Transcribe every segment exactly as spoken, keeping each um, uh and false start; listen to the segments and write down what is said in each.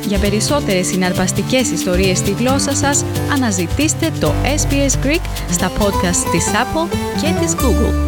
Για περισσότερες συναρπαστικές ιστορίες στη γλώσσα σας, αναζητήστε το ες μπι ες Greek στα podcast της Apple και της Google.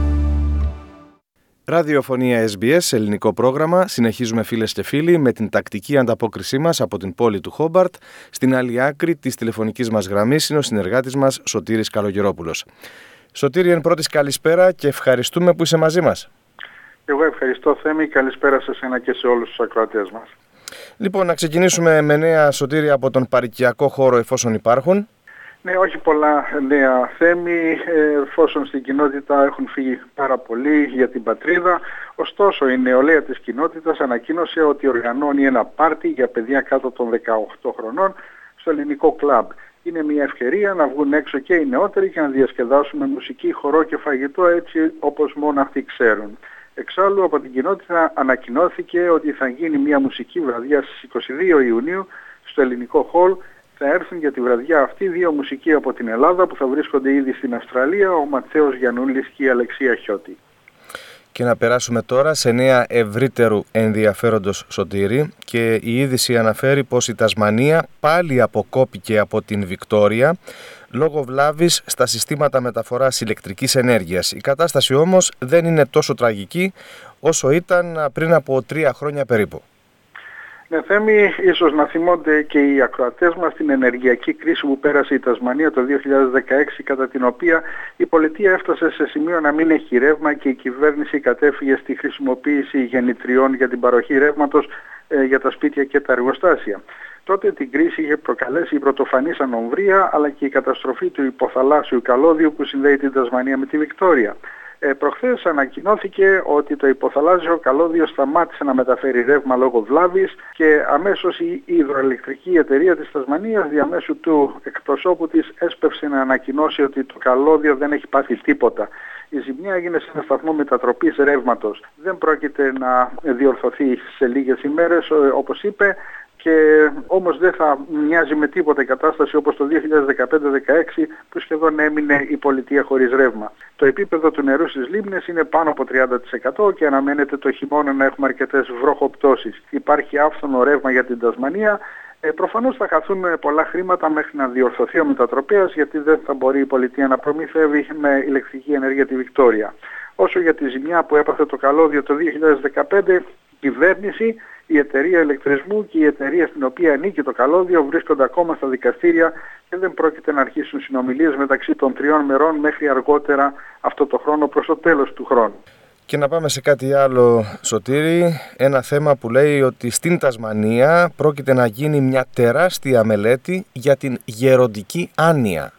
Ραδιοφωνία ες μπι ες, ελληνικό πρόγραμμα. Συνεχίζουμε, φίλες και φίλοι, με την τακτική ανταπόκρισή μας από την πόλη του Χόμπαρτ. Στην άλλη άκρη της τηλεφωνικής μας γραμμής είναι ο συνεργάτης μας, Σωτήρης Καλογερόπουλος. Σωτήρη, εν πρώτης, καλησπέρα και ευχαριστούμε που είσαι μαζί μας. Εγώ ευχαριστώ, Θέμη. Καλησπέρα σε εσένα και σε όλους τους ακροατές μας. Λοιπόν, να ξεκινήσουμε με νέα, Σωτήρη, από τον παροικιακό χώρο, εφόσον υπάρχουν. Ναι, όχι πολλά νέα, Θέμη, εφόσον στην κοινότητα έχουν φύγει πάρα πολλοί για την πατρίδα. Ωστόσο, η νεολαία της κοινότητας ανακοίνωσε ότι οργανώνει ένα πάρτι για παιδιά κάτω των δεκαοκτώ χρονών στο ελληνικό κλαμπ. Είναι μια ευκαιρία να βγουν έξω και οι νεότεροι και να διασκεδάσουν με μουσική, χορό και φαγητό, έτσι όπως μόνο αυτοί ξέρουν. Εξάλλου, από την κοινότητα ανακοινώθηκε ότι θα γίνει μια μουσική βραδιά στις είκοσι δύο Ιουνίου στο ελληνικό χολ. Θα έρθουν για τη βραδιά αυτή δύο μουσικοί από την Ελλάδα που θα βρίσκονται ήδη στην Αυστραλία, ο Ματθαίος Γιαννούλης και η Αλεξία Χιώτη. Και να περάσουμε τώρα σε νέα ευρύτερου ενδιαφέροντος, Σωτήρη, και η είδηση αναφέρει πως η Τασμανία πάλι αποκόπηκε από την Βικτόρια λόγω βλάβης στα συστήματα μεταφοράς ηλεκτρικής ενέργειας. Η κατάσταση όμως δεν είναι τόσο τραγική όσο ήταν πριν από τρία χρόνια περίπου. Ναι, Θέμη, ίσως να θυμώνται και οι ακροατές μας την ενεργειακή κρίση που πέρασε η Τασμανία το δύο χιλιάδες δεκαέξι, κατά την οποία η πολιτεία έφτασε σε σημείο να μην έχει ρεύμα και η κυβέρνηση κατέφυγε στη χρησιμοποίηση γεννητριών για την παροχή ρεύματος ε, για τα σπίτια και τα εργοστάσια. Τότε την κρίση είχε προκαλέσει η πρωτοφανής ανομβρία, αλλά και η καταστροφή του υποθαλάσσιου καλώδιου που συνδέει την Τασμανία με τη Βικτόρια. Ε, προχθές ανακοινώθηκε ότι το υποθαλάσσιο καλώδιο σταμάτησε να μεταφέρει ρεύμα λόγω βλάβης και αμέσως η υδροελεκτρική εταιρεία της Τασμανίας διαμέσου του εκπροσώπου της έσπευσε να ανακοινώσει ότι το καλώδιο δεν έχει πάθει τίποτα. Η ζημιά έγινε σε ένα σταθμό μετατροπής ρεύματος. Δεν πρόκειται να διορθωθεί σε λίγες ημέρες, όπως είπε, και όμως δεν θα μοιάζει με τίποτα η κατάσταση όπως το δύο χιλιάδες δεκαπέντε δεκαέξι που σχεδόν έμεινε η πολιτεία χωρίς ρεύμα. Το επίπεδο του νερού στις λίμνες είναι πάνω από τριάντα τοις εκατό και αναμένεται το χειμώνα να έχουμε αρκετές βροχοπτώσεις. Υπάρχει άφθονο ρεύμα για την Τασμανία. Ε, προφανώς θα χαθούν πολλά χρήματα μέχρι να διορθωθεί ο μετατροπέας, γιατί δεν θα μπορεί η πολιτεία να προμηθεύει με ηλεκτρική ενέργεια τη Βικτόρια. Όσο για τη ζημιά που έπαθε το καλώδιο το δύο χιλιάδες δεκαπέντε, η κυβέρνηση, η εταιρεία ηλεκτρισμού και η εταιρεία στην οποία ανήκει το καλώδιο βρίσκονται ακόμα στα δικαστήρια και δεν πρόκειται να αρχίσουν συνομιλίες μεταξύ των τριών μερών μέχρι αργότερα αυτό το χρόνο, προς το τέλος του χρόνου. Και να πάμε σε κάτι άλλο, Σωτήρη, ένα θέμα που λέει ότι στην Τασμανία πρόκειται να γίνει μια τεράστια μελέτη για την γεροντική άνοια.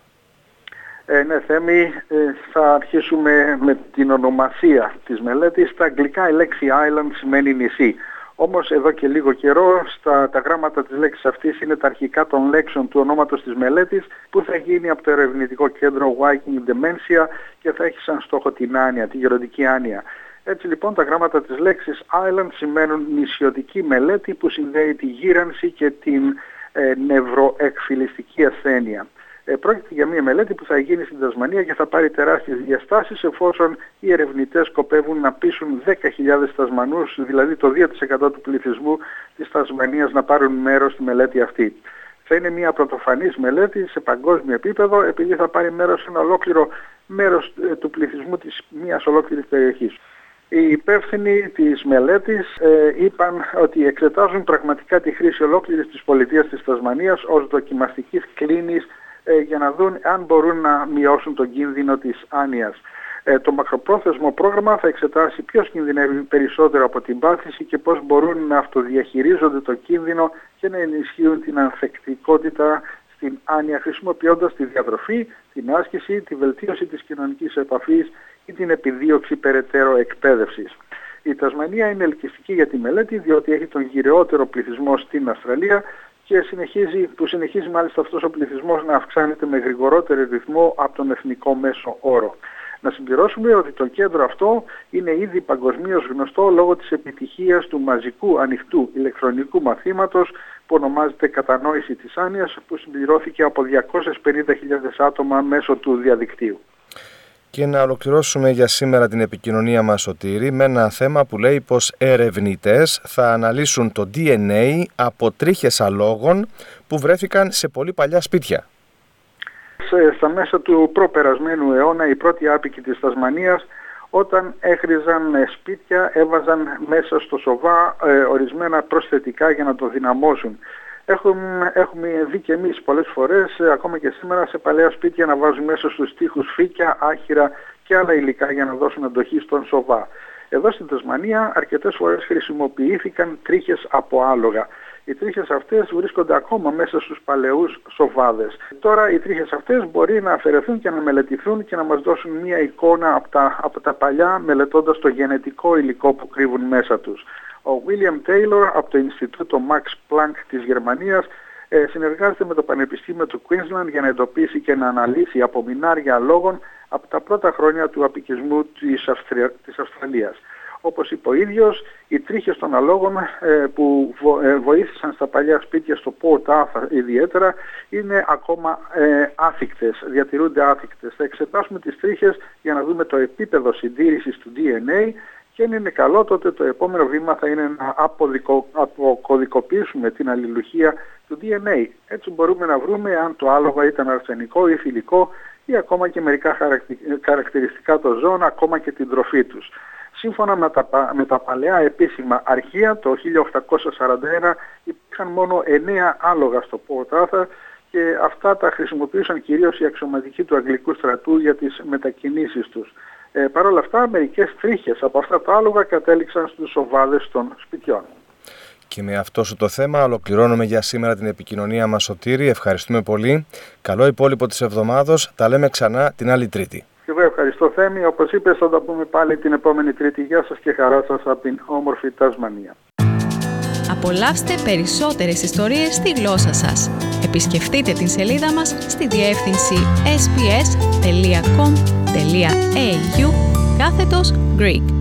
Ε, ναι, Θέμη, ε, θα αρχίσουμε με την ονομασία της μελέτης. Στα αγγλικά η λέξη island σημαίνει νησί. Όμως εδώ και λίγο καιρό στα, τα γράμματα της λέξης αυτής είναι τα αρχικά των λέξεων του ονόματος της μελέτης, που θα γίνει από το ερευνητικό κέντρο Viking Dementia και θα έχει σαν στόχο την άνοια, τη γεροντική άνοια. Έτσι λοιπόν τα γράμματα της λέξης island σημαίνουν νησιωτική μελέτη που συνδέει τη γύρανση και την ε, νευροεκφυλιστική ασθένεια. Ε, πρόκειται για μια μελέτη που θα γίνει στην Τασμανία και θα πάρει τεράστιες διαστάσεις, εφόσον οι ερευνητές σκοπεύουν να πείσουν δέκα χιλιάδες Τασμανούς, δηλαδή το δύο τοις εκατό του πληθυσμού της Τασμανίας, να πάρουν μέρος στη μελέτη αυτή. Θα είναι μια πρωτοφανής μελέτη σε παγκόσμιο επίπεδο, επειδή θα πάρει μέρος σε ένα ολόκληρο μέρος ε, του πληθυσμού της μιας ολόκληρης περιοχής. Οι υπεύθυνοι της μελέτης ε, είπαν ότι εξετάζουν πραγματικά τη χρήση ολόκληρης της πολιτείας της Τασμανίας ως δοκιμαστικής κλίνης για να δουν αν μπορούν να μειώσουν τον κίνδυνο της άνοιας. Ε, το μακροπρόθεσμο πρόγραμμα θα εξετάσει ποιος κινδυνεύει περισσότερο από την πάθηση και πώς μπορούν να αυτοδιαχειρίζονται το κίνδυνο και να ενισχύουν την ανθεκτικότητα στην άνοια, χρησιμοποιώντας τη διατροφή, την άσκηση, τη βελτίωση της κοινωνικής επαφής ή την επιδίωξη περαιτέρω εκπαίδευσης. Η Τασμανία είναι ελκυστική για τη μελέτη, διότι έχει τον γυραιότερο πληθυσμό στην Αυστραλία και συνεχίζει, που συνεχίζει μάλιστα αυτός ο πληθυσμός να αυξάνεται με γρηγορότερο ρυθμό από τον εθνικό μέσο όρο. Να συμπληρώσουμε ότι το κέντρο αυτό είναι ήδη παγκοσμίως γνωστό λόγω της επιτυχίας του μαζικού ανοιχτού ηλεκτρονικού μαθήματος που ονομάζεται Κατανόηση της Άνοιας, που συμπληρώθηκε από διακόσιες πενήντα χιλιάδες άτομα μέσω του διαδικτύου. Και να ολοκληρώσουμε για σήμερα την επικοινωνία μας, Σωτήρη, με ένα θέμα που λέει πως ερευνητές θα αναλύσουν το ντι εν έι από τρίχες αλόγων που βρέθηκαν σε πολύ παλιά σπίτια. Στα μέσα του προπερασμένου αιώνα οι πρώτοι άπικοι της Τασμανίας, όταν έχριζαν σπίτια, έβαζαν μέσα στο σοβά ε, ορισμένα προσθετικά για να το δυναμώσουν. Έχουμε, έχουμε δει και εμείς πολλές φορές, ε, ακόμα και σήμερα, σε παλαιά σπίτια να βάζουν μέσα στους τοίχους φύκια, άχυρα και άλλα υλικά για να δώσουν αντοχή στον σοβά. Εδώ στην Τασμανία αρκετές φορές χρησιμοποιήθηκαν τρίχες από άλογα. Οι τρίχες αυτές βρίσκονται ακόμα μέσα στους παλαιούς σοβάδες. Τώρα οι τρίχες αυτές μπορεί να αφαιρεθούν και να μελετηθούν και να μας δώσουν μια εικόνα από τα, από τα παλιά, μελετώντας το γενετικό υλικό που κρύβουν μέσα τους. Ο William Taylor από το Ινστιτούτο Max Planck της Γερμανίας ε, συνεργάζεται με το Πανεπιστήμιο του Queensland για να εντοπίσει και να αναλύσει απομεινάρια αλόγων από τα πρώτα χρόνια του απικισμού της, Αυστρια... της Αυστραλίας. Όπως είπε ο ίδιος, οι τρίχες των αλόγων ε, που βο, ε, βοήθησαν στα παλιά σπίτια στο Port Arthur ιδιαίτερα είναι ακόμα ε, άθικτες, διατηρούνται άθικτες. Θα εξετάσουμε τις τρίχες για να δούμε το επίπεδο συντήρησης του ντι εν έι και αν είναι καλό, τότε το επόμενο βήμα θα είναι να αποδικο, αποκωδικοποιήσουμε την αλληλουχία του ντι εν έι. Έτσι μπορούμε να βρούμε αν το άλογο ήταν αρσενικό ή θηλυκό ή ακόμα και μερικά χαρακτηριστικά των ζώων, ακόμα και την τροφή τους. Σύμφωνα με τα, με τα παλαιά επίσημα αρχεία, το χίλια οκτακόσια σαράντα ένα υπήρχαν μόνο εννέα άλογα στο Port Arthur και αυτά τα χρησιμοποιούσαν κυρίως οι αξιωματικοί του Αγγλικού στρατού για τις μετακινήσεις τους. Ε, Παρ' όλα αυτά, μερικές τρίχες από αυτά τα άλογα κατέληξαν στους σοβάδες των σπιτιών. Και με αυτό σου το θέμα ολοκληρώνουμε για σήμερα την επικοινωνία μας, Σωτήρη. Ευχαριστούμε πολύ. Καλό υπόλοιπο της εβδομάδος. Τα λέμε ξανά την άλλη Τρίτη. Και εγώ ευχαριστώ, Θέμη. Όπως είπες, θα τα πούμε πάλι την επόμενη Τρίτη. Γεια σας και χαρά σας από την όμορφη Τασμανία. Απολαύστε περισσότερες ιστορίες στη γλώσσα σας. Επισκεφτείτε την σελίδα μας στη διεύθυνση ες μπι ες τελεία κομ τελεία έι γιου κάθετος Greek.